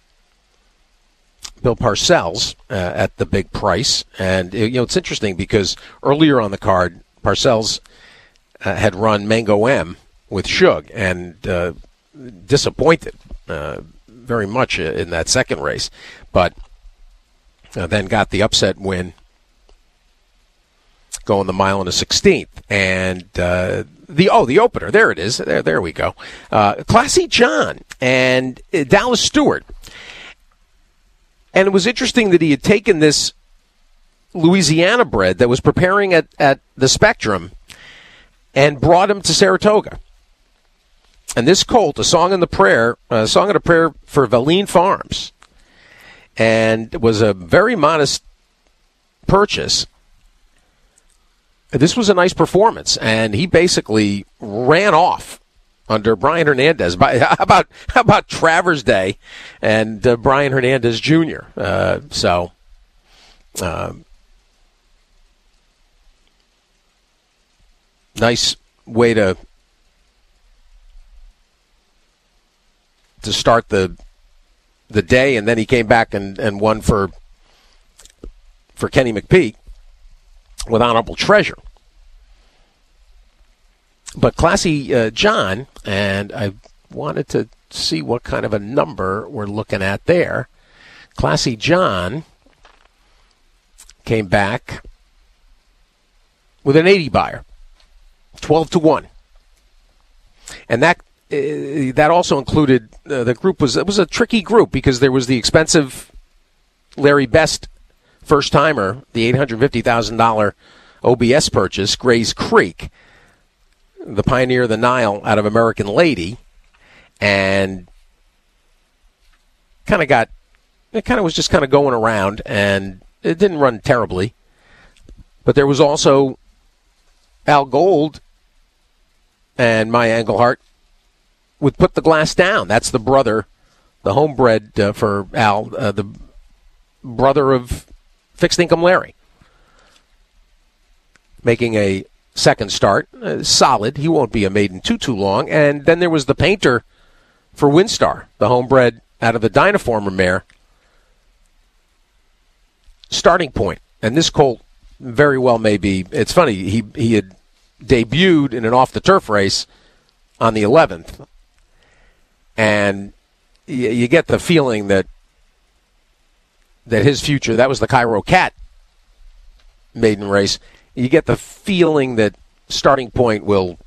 B: Bill Parcells uh, at the big price. And, you know, it's interesting because earlier on the card, Parcells uh, had run Mango M with Shug and uh, disappointed uh, very much in that second race, but uh, then got the upset win going the mile and a sixteenth. And uh, the oh, the opener, there it is. There, there we go. Uh, Classy John and uh, Dallas Stewart. And it was interesting that he had taken this Louisiana bred that was preparing at, at the Spectrum and brought him to Saratoga. And this colt, a song in the prayer, a song in a prayer for Valine Farms, and it was a very modest purchase. This was a nice performance, and he basically ran off under Brian Hernandez. How about how about Travers Day and uh, Brian Hernandez Junior? Uh, so, uh, nice way to to start the the day, and then he came back and, and won for for Kenny McPeak with Honorable Treasure. But Classy uh, John, and I wanted to see what kind of a number we're looking at there. Classy John came back with an eighty buyer, twelve to one. And that uh, that also included, uh, the group was, it was a tricky group because there was the expensive Larry Best first-timer, the eight hundred fifty thousand dollars O B S purchase, Gray's Creek, the Pioneer of the Nile out of American Lady, and kind of got, it kind of was just kind of going around, and it didn't run terribly. But there was also Al Gold and Maya Engelhart with Put the Glass Down. That's the brother, the homebred uh, for Al, uh, the brother of Fixed Income Larry, making a second start. Uh, solid. He won't be a maiden too, too long. And then there was the painter for Winstar, the homebred out of the Dynaformer mare. Starting point. And this colt very well may be, it's funny, he he had debuted in an off-the-turf race on the eleventh. And you, you get the feeling that that his future, that was the Cairo Cat maiden race, you get the feeling that Starting Point will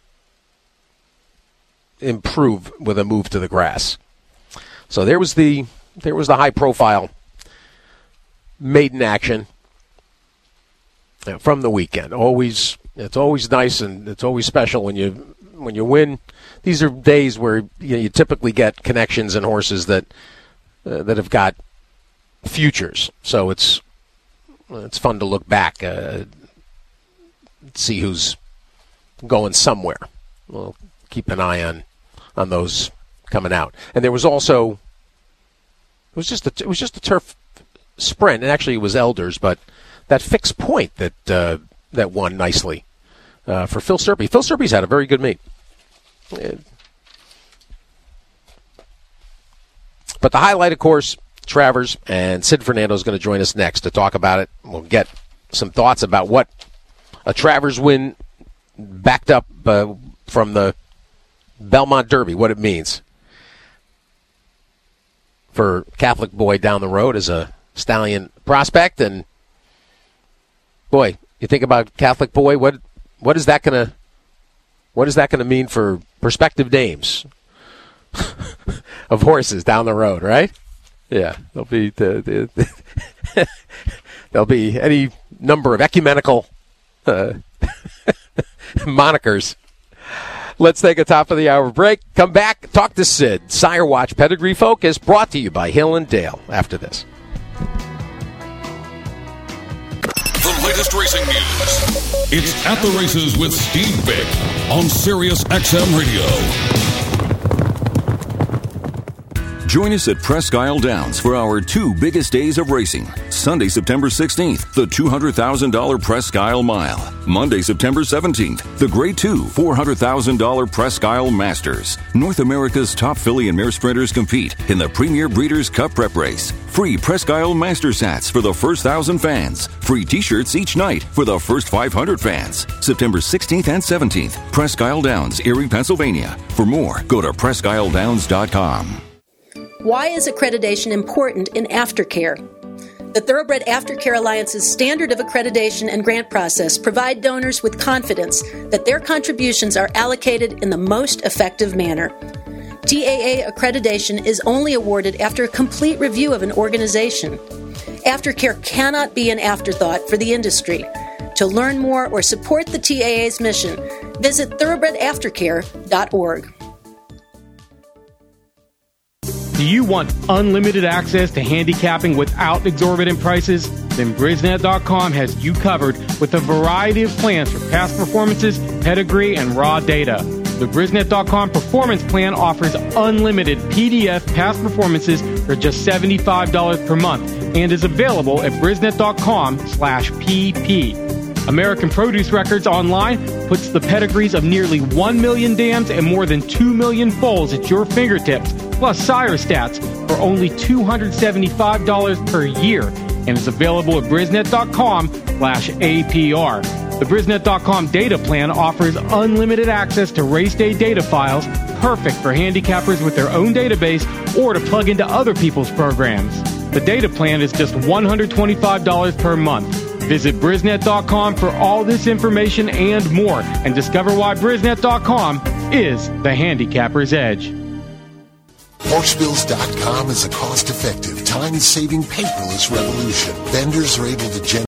B: improve with a move to the grass. So there was the there was the high-profile maiden action from the weekend. Always, it's always nice and it's always special when you when you win. These are days where you know, you typically get connections and horses that uh, that have got futures. So it's it's fun to look back, uh, see who's going somewhere. We'll keep an eye on on those coming out. And there was also it was just a, it was just a turf sprint, and actually it was Elders, but that Fixed Point that uh, that won nicely uh, for Phil Serpy. Phil Serpy's had a very good meet. But the highlight, of course, Travers, and Sid Fernando is going to join us next to talk about it. We'll get some thoughts about what a Travers win backed up uh, from the Belmont Derby, what it means for Catholic Boy down the road as a stallion prospect. And, boy, you think about Catholic Boy, what what is that going to what is that going to mean for prospective dames of horses down the road, right? Yeah, there'll be the, the, the there'll be any number of ecumenical uh, monikers. Let's take a top of the hour break. Come back, talk to Sid. Sire Watch Pedigree Focus, brought to you by Hill and Dale. After this,
A: the latest racing news. It's At the Races with Steve Vick on Sirius X M Radio. Join us at Presque Isle Downs for our two biggest days of racing. Sunday, September sixteenth, the two hundred thousand dollars Presque Isle Mile. Monday, September seventeenth, the Grade two four hundred thousand dollars Presque Isle Masters. North America's top filly and mare sprinters compete in the Premier Breeders' Cup Prep Race. Free Presque Isle Masters hats for the first one thousand fans. Free t-shirts each night for the first five hundred fans. September sixteenth and seventeenth, Presque Isle Downs, Erie, Pennsylvania. For more, go to presque isle downs dot com.
K: Why is accreditation important in aftercare? The Thoroughbred Aftercare Alliance's standard of accreditation and grant process provide donors with confidence that their contributions are allocated in the most effective manner. T A A accreditation is only awarded after a complete review of an organization. Aftercare cannot be an afterthought for the industry. To learn more or support the T A A's mission, visit thoroughbred aftercare dot org.
L: Do you want unlimited access to handicapping without exorbitant prices? Then Brisnet dot com has you covered with a variety of plans for past performances, pedigree, and raw data. The Brisnet dot com Performance Plan offers unlimited P D F past performances for just seventy-five dollars per month and is available at Brisnet dot com slash P P. American Produce Records Online puts the pedigrees of nearly one million dams and more than two million foals at your fingertips, plus sire stats for only two hundred seventy-five dollars per year, and is available at Brisnet dot com slash A P R. The Brisnet dot com data plan offers unlimited access to race day data files, perfect for handicappers with their own database or to plug into other people's programs. The data plan is just one hundred twenty-five dollars per month. Visit Brisnet dot com for all this information and more, and discover why Brisnet dot com is the handicapper's edge.
F: Horse Bills dot com is a cost-effective, time-saving, paperless revolution. Vendors are able to generate